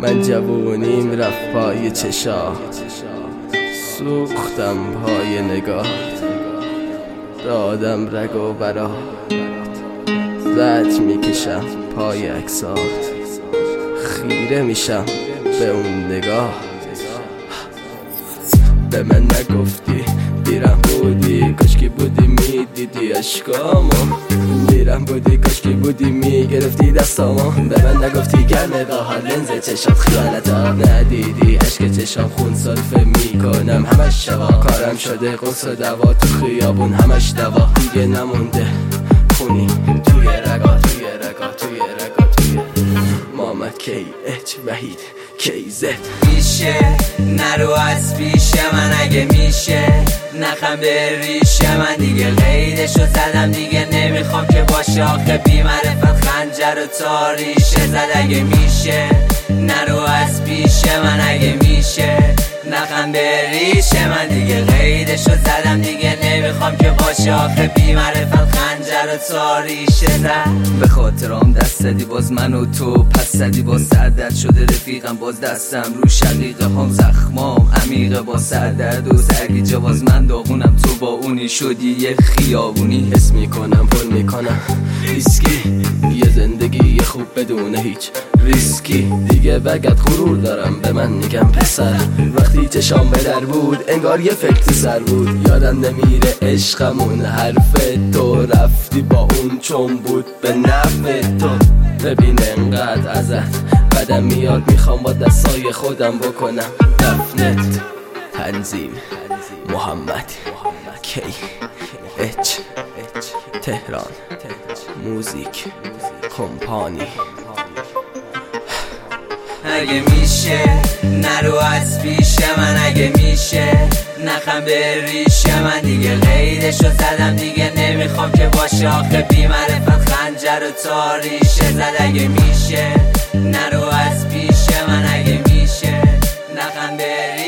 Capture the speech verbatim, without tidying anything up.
من جوونیم رفت پای چشات، سوختم پای نگاه، دادم رگ و برات، زد میکشم پای عکسات، خیره میشم به اون نگاه. به من نگفتی بیرم بودی، کاشکی بودی میدیدی عشقامو، بیرم بودی کاشکی بودی میگرفتی دستامو. به من نگفتی که نگاهات لنز چشات خیانتات ندیدی، عشق چشام خون سرفه میکنم همش شوا، کارم شده قرص و دوا تو خیابون همش دوا، دیگه نمونده خونی توی رگا توی رگا توی رگا توی محمد کی اچ وحید کیزت. میشه نرو از پیش من اگه میشه، نخم به ریشه من دیگه قیدشو زدم دیگه نمیخوام که باشه، آخه بی معرفت خنجر و تاریشه زد اگه میشه. نرو از پیش من اگه میشه، نخم به ریشه من دیگه قیدشو زدم دیگه نمیخوام که باشه، آخه بی معرفت خنجر و تاریشه زد. به خاطرام دست زدی باز من و تو پس زدی، باز سردرد شده رفیقم باز دستم رو شقیقه هم، زخمام عمیقه با سردرد و سرگیجه، باز من داغونم تو با اونی شدی یه خیابونی. حس میکنم پر میکنم ریسکی، یه زندگی خوب بدون هیچ ریسکی، دیگه بگت غرور دارم به من میگم پسر، وقتی چشام به در بود انگار یه فکر تو سر بود، یادم نمیره عشقمون حرف تو، رفتی با اون چون بود به نفع تو. ببین انقدر ازت بدم میاد میخوام با دستای خودم بکنم دفنت. تنظیم محمد کی اچ تهران موزیک کمپانی. اگه میشه نرو از پیش من اگه میشه، نخم به ریشه من دیگه قیدشو زدم دیگه نمیخوام که باشه، آخه بی معرفت خنجر و تاریشه زد اگه میشه. نرو از پیش من اگه میشه، نخم به ریشه